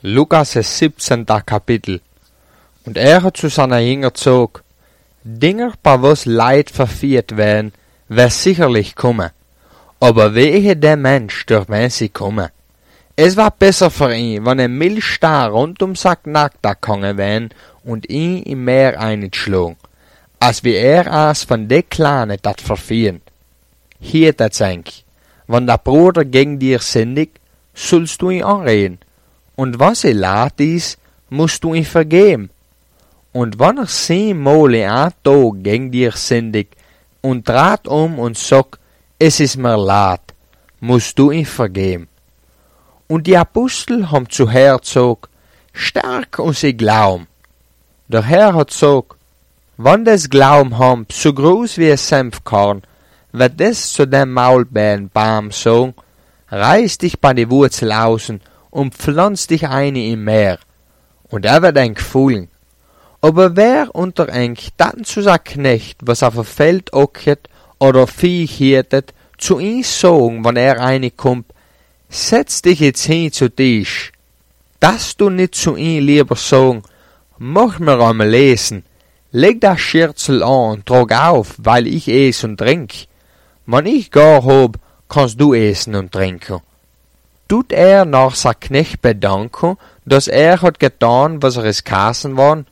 Lukas 17. Kapitel. Und er hat zu seiner Jünger gesagt, Dinger, bei was Leid verführt werden, wer sicherlich kommen. Aber wehe der Mensch, durch wen sie kommen. Es war besser für ihn, wenn ein Milchstar rund um sein Nackter gegangen wären und ihn im Meer einschlagen, als wie er eins von de Kleinen dat verführen. Hier dat denk, wenn der Bruder gegen dir sündigt, sollst du ihn anreden. Und was er leid ist, musst du ihn vergeben. Und wenn er 10 Mal in einem Tag gegen dir sündigt und dreht und sagt, es ist mir leid, musst du ihn vergeben. Und die Apostel haben zu Herr gesagt, stärk unser Glauben. Der Herr hat gesagt, wenn das Glauben haben, so groß wie ein Senfkorn, wird das zu dem Maulbeerenbaum sagen, reiß dich bei die Wurzel außen und pflanz dich eine im Meer. Und er wird eng fühlen. Aber wer unter eng dann zu sein Knecht, was auf dem Feld ockert oder Vieh hirtet, zu ihm sagen, wenn er reinkommt, setz dich jetzt hin zu Tisch, dass du nicht zu ihm lieber sagen, mach mir einmal lesen, leg das Schürzel an und trag auf, weil ich ess und trink. Wenn ich gar hab, kannst du essen und trinken. Tut er nach sein Knecht bedanken, dass er hat getan, was es geheißen worden?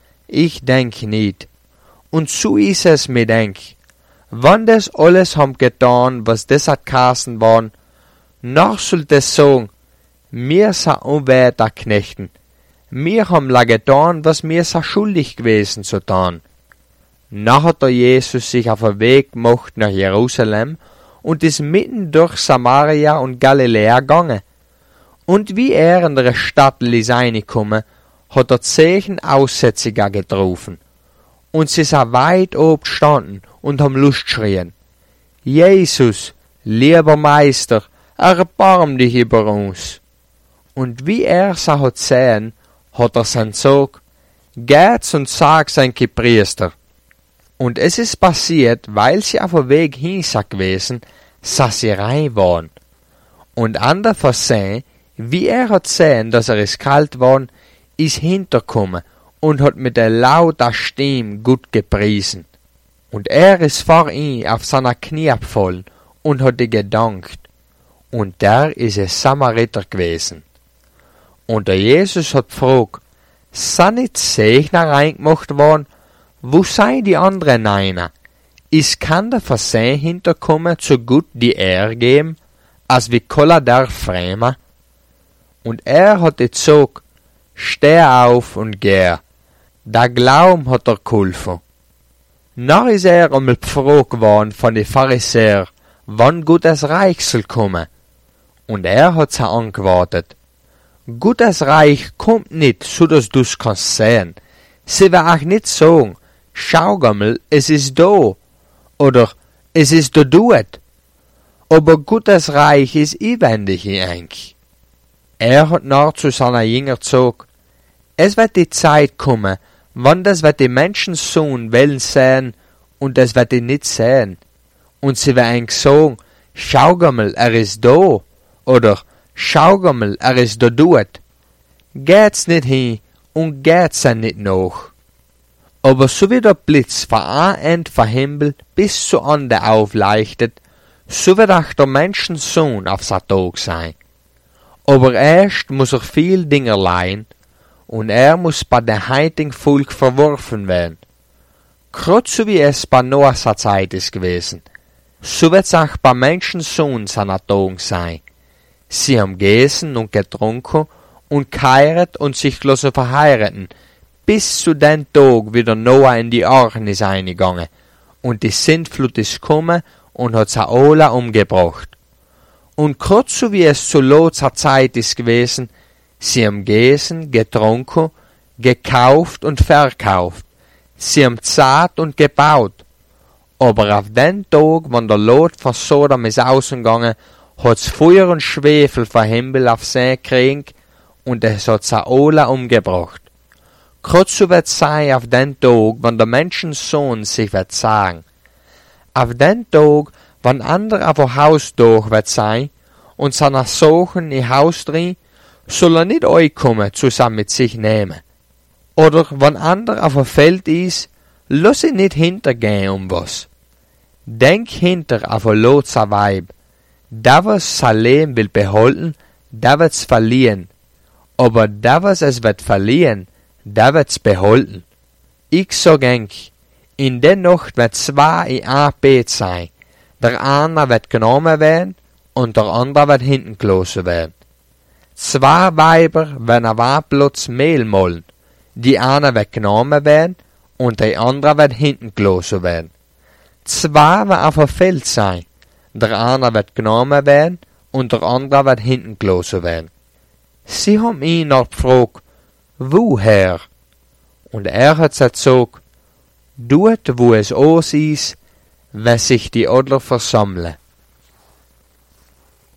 Ich denk nicht. Und so ist es mir denk. Wenn das alles haben getan, was das hat geheißen worden, noch soll das sagen, mir sind unwerter Knechten. Mir haben la getan, was mir sei schuldig gewesen zu tun. Nach hat der Jesus sich auf den Weg gemacht nach Jerusalem und ist mitten durch Samaria und Galiläa gegangen. Und wie er in der Stadt ließ reinkommen, hat er 10 Aussätziger getroffen. Und sie sind weit oben gestanden und haben Lust geschrien. Jesus, lieber Meister, erbarm dich über uns. Und wie er sie hat sehen, hat er sein gesagt, geht's und sag's ein Priester. Und es ist passiert, weil sie auf dem Weg hin sind gewesen, dass sie rein waren. Und an der Versehen, wie er hat sehen, dass es kalt war, ist hintergekommen und hat mit der lauter Stimme gut gepriesen. Und er ist vor ihm auf seiner Knie gefallen und hat ihm gedankt. Und der ist ein Samariter gewesen. Und der Jesus hat gefragt, sind nicht Segner reingemacht worden? Wo sei die anderen einer? Ist kein der Versehen hinterkommen, so gut die er geben, als wie koller der Fremde? Und er hat gesagt, steh auf und geh. Der Glauben hat er geholfen. Nach ist er einmal gefragt worden von den Pharisäern, wann Gottes Reich soll kommen. Und er hat sie angewartet. Gottes Reich kommt nicht, so dass du's kannst sehen. Sie will auch nicht sagen, schau mal, es ist da, oder es ist da dort. Aber Gottes Reich ist inwendig eigentlich. Er hat nach zu seiner Jünger gesagt, es wird die Zeit kommen, wann das wird die Menschensohn wollen sehen, und es wird ihn nicht sehen. Und sie werden sagen, schau mal, er ist da, oder schau mal, er ist da dort. Geht's nicht hin und geht's nicht nach. Aber so wie der Blitz von einem Ende vom Himmel bis zu anderen aufleuchtet, so wird auch der Menschensohn auf sein Tag sein. Aber erst muss er viel Dinge leiden, und er muss bei dem heutigen Volk verworfen werden. Grad so wie es bei Noahs Zeit ist gewesen, so wird's auch beim Menschensohn seiner Tag sein. Sie haben gegessen und getrunken und geheiratet und sich lassen verheiraten, bis zu dem Tag, wie der Noah in die Arche ist eingegangen, und die Sintflut ist gekommen und hat sie alle umgebracht. Und grad so wie es zu Lots Zeit ist gewesen, sie haben gegessen, getrunken, gekauft und verkauft, sie haben zart und gebaut. Aber auf den Tag, wenn der Lot von Sodom ist ausgegangen, hat's Feuer und Schwefel vom Himmel auf sie gekriegt und es hat sie alle umgebracht. Grad so wird sein auf den Tag, wenn der Menschensohn sich wird sagen. Auf den Tag, wenn andere auf ein Haus durch wird sein und seiner Sachen in Haus drin, soll nicht euch kommen, zusammen mit sich nehmen. Oder wenn ander auf der Feld is, lass ihn nicht hintergehen um was. Denk hinter auf ein lotser Weib. Da was Salem will behalten, da wird's verlieren. Aber da was es wird verlieren, da wird's behalten. Ich sag euch, in der Nacht wird zwei in ein Bett sein. Der eine wird genommen werden und der andere wird hinten gelassen werden. Zwei Weiber werden auf einen Platz Mehl mahlen. Die eine wird genommen werden und die andere wird hinten gelassen werden. Zwei werden auf dem Feld sein. Der eine wird genommen werden und der andere wird hinten gelassen werden. Sie haben ihn noch gefragt, woher? Und er hat gesagt, dort wo es aus ist, wenn sich die Adler versammeln.